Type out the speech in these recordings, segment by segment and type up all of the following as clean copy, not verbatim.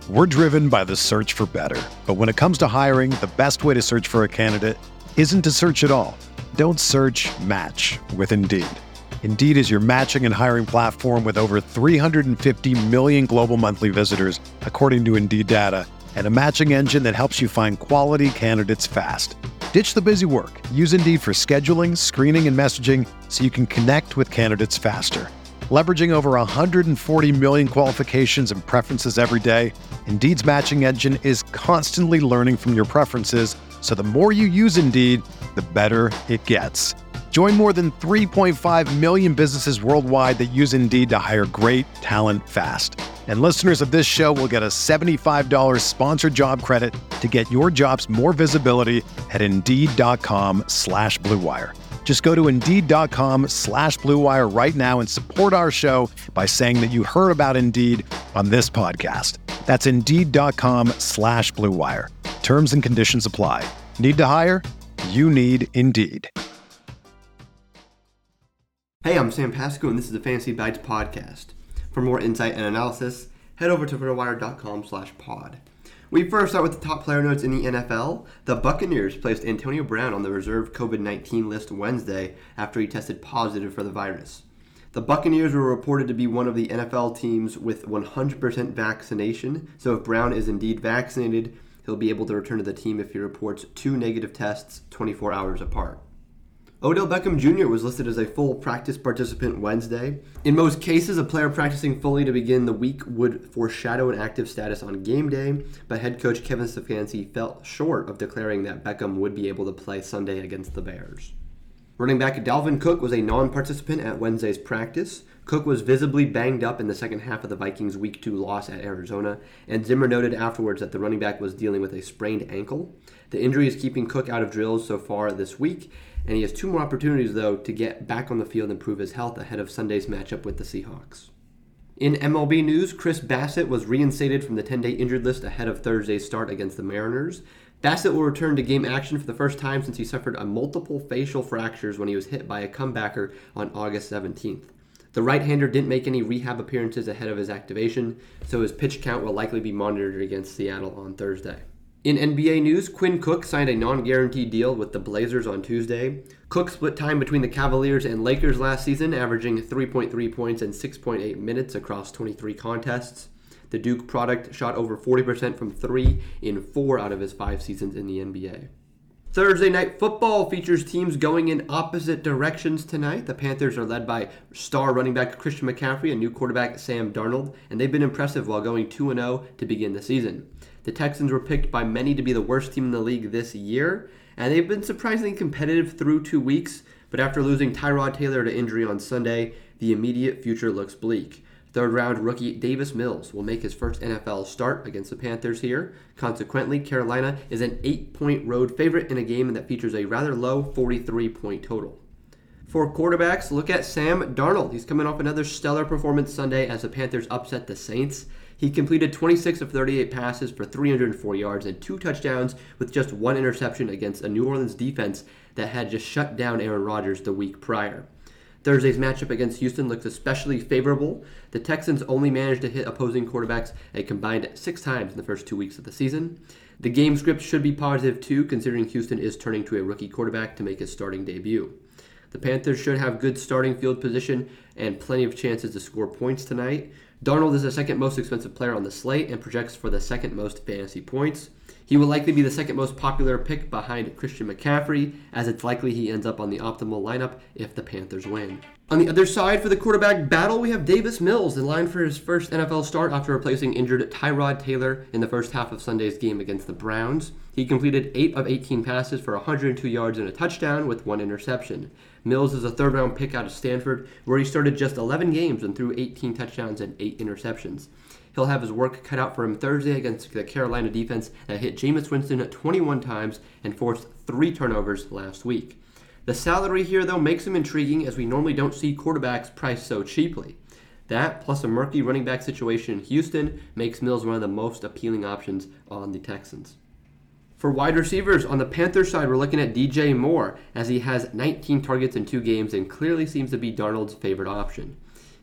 We're driven by the search for better. But when it comes to hiring, the best way to search for a candidate isn't to search at all. Don't search, match with Indeed. Indeed is your matching and hiring platform with over 350 million global monthly visitors, according to Indeed data, and a matching engine that helps you find quality candidates fast. Ditch the busy work. Use Indeed for scheduling, screening, and messaging so you can connect with candidates faster. Leveraging over 140 million qualifications and preferences every day, Indeed's matching engine is constantly learning from your preferences, so the more you use Indeed, the better it gets. Join more than 3.5 million businesses worldwide that use Indeed to hire great talent fast. And listeners of this show will get a $75 sponsored job credit to get your jobs more visibility at Indeed.com/Blue Wire. Just go to Indeed.com/Blue Wire right now and support our show by saying that you heard about Indeed on this podcast. That's Indeed.com/Blue Wire. Terms and conditions apply. Need to hire? You need Indeed. Hey, I'm Sam Pasco, and this is the Fantasy Bites podcast. For more insight and analysis, head over to RotoWire.com/pod. We first start with the top player notes in the NFL. The Buccaneers placed Antonio Brown on the reserve COVID-19 list Wednesday after he tested positive for the virus. The Buccaneers were reported to be one of the NFL teams with 100% vaccination, so if Brown is indeed vaccinated, he'll be able to return to the team if he reports 2 negative tests 24 hours apart. Odell Beckham Jr. was listed as a full practice participant Wednesday. In most cases, a player practicing fully to begin the week would foreshadow an active status on game day, but head coach Kevin Stefanski fell short of declaring that Beckham would be able to play Sunday against the Bears. Running back Dalvin Cook was a non-participant at Wednesday's practice. Cook was visibly banged up in the second half of the Vikings' Week 2 loss at Arizona, and Zimmer noted afterwards that the running back was dealing with a sprained ankle. The injury is keeping Cook out of drills so far this week, and he has 2 more opportunities, though, to get back on the field and prove his health ahead of Sunday's matchup with the Seahawks. In MLB news, Chris Bassett was reinstated from the 10-day injured list ahead of Thursday's start against the Mariners. Bassett will return to game action for the first time since he suffered multiple facial fractures when he was hit by a comebacker on August 17th. The right-hander didn't make any rehab appearances ahead of his activation, so his pitch count will likely be monitored against Seattle on Thursday. In NBA news, Quinn Cook signed a non-guaranteed deal with the Blazers on Tuesday. Cook split time between the Cavaliers and Lakers last season, averaging 3.3 points and 6.8 minutes across 23 contests. The Duke product shot over 40% from 3 in 4 out of his 5 seasons in the NBA. Thursday Night Football features teams going in opposite directions tonight. The Panthers are led by star running back Christian McCaffrey and new quarterback Sam Darnold, and they've been impressive while going 2-0 to begin the season. The Texans were picked by many to be the worst team in the league this year, and they've been surprisingly competitive through 2 weeks, but after losing Tyrod Taylor to injury on Sunday, the immediate future looks bleak. Third-round rookie Davis Mills will make his first NFL start against the Panthers here. Consequently, Carolina is an 8-point road favorite in a game that features a rather low 43-point total. For quarterbacks, look at Sam Darnold. He's coming off another stellar performance Sunday as the Panthers upset the Saints. He completed 26 of 38 passes for 304 yards and 2 touchdowns with just 1 interception against a New Orleans defense that had just shut down Aaron Rodgers the week prior. Thursday's matchup against Houston looks especially favorable. The Texans only managed to hit opposing quarterbacks a combined 6 times in the first 2 weeks of the season. The game script should be positive too, considering Houston is turning to a rookie quarterback to make his starting debut. The Panthers should have good starting field position and plenty of chances to score points tonight. Darnold is the second most expensive player on the slate and projects for the second most fantasy points. He will likely be the second most popular pick behind Christian McCaffrey, as it's likely he ends up on the optimal lineup if the Panthers win. On the other side for the quarterback battle, we have Davis Mills in line for his first NFL start after replacing injured Tyrod Taylor in the first half of Sunday's game against the Browns. He completed 8 of 18 passes for 102 yards and a touchdown with 1 interception. Mills is a third-round pick out of Stanford, where he started just 11 games and threw 18 touchdowns and 8 interceptions. He'll have his work cut out for him Thursday against the Carolina defense that hit Jameis Winston 21 times and forced 3 turnovers last week. The salary here, though, makes him intriguing, as we normally don't see quarterbacks priced so cheaply. That, plus a murky running back situation in Houston, makes Mills one of the most appealing options on the Texans. For wide receivers, on the Panthers side, we're looking at DJ Moore, as he has 19 targets in 2 games and clearly seems to be Darnold's favorite option.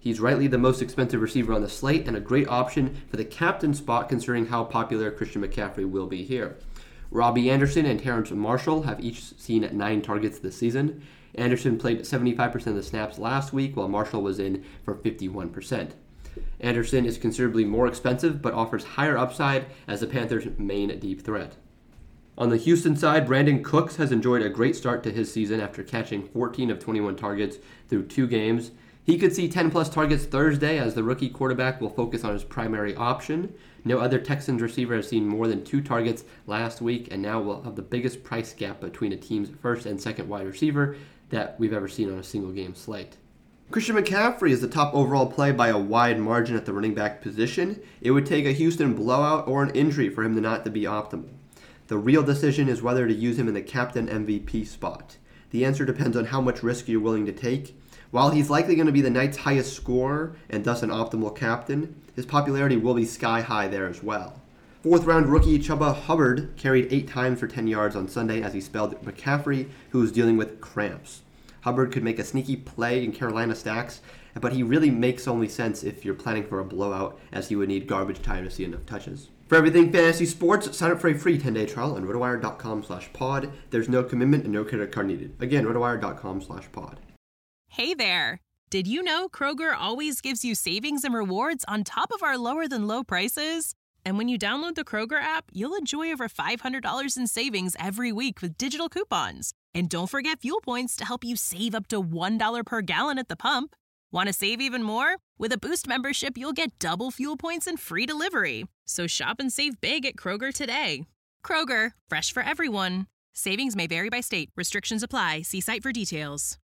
He's rightly the most expensive receiver on the slate and a great option for the captain spot considering how popular Christian McCaffrey will be here. Robbie Anderson and Terrace Marshall have each seen 9 targets this season. Anderson played 75% of the snaps last week, while Marshall was in for 51%. Anderson is considerably more expensive, but offers higher upside as the Panthers' main deep threat. On the Houston side, Brandon Cooks has enjoyed a great start to his season after catching 14 of 21 targets through 2 games. He could see 10-plus targets Thursday as the rookie quarterback will focus on his primary option. No other Texans receiver has seen more than 2 targets last week and now will have the biggest price gap between a team's first and second wide receiver that we've ever seen on a single game slate. Christian McCaffrey is the top overall play by a wide margin at the running back position. It would take a Houston blowout or an injury for him not to be optimal. The real decision is whether to use him in the captain MVP spot. The answer depends on how much risk you're willing to take. While he's likely going to be the night's highest scorer and thus an optimal captain, his popularity will be sky high there as well. 4th-round rookie Chuba Hubbard carried 8 times for 10 yards on Sunday as he spelled McCaffrey, who was dealing with cramps. Hubbard could make a sneaky play in Carolina stacks, but he really makes only sense if you're planning for a blowout, as he would need garbage time to see enough touches. For everything fantasy sports, sign up for a free 10-day trial on rotowire.com/pod. There's no commitment and no credit card needed. Again, rotowire.com/pod. Hey there! Did you know Kroger always gives you savings and rewards on top of our lower-than-low prices? And when you download the Kroger app, you'll enjoy over $500 in savings every week with digital coupons. And don't forget fuel points to help you save up to $1 per gallon at the pump. Want to save even more? With a Boost membership, you'll get double fuel points and free delivery. So shop and save big at Kroger today. Kroger, fresh for everyone. Savings may vary by state. Restrictions apply. See site for details.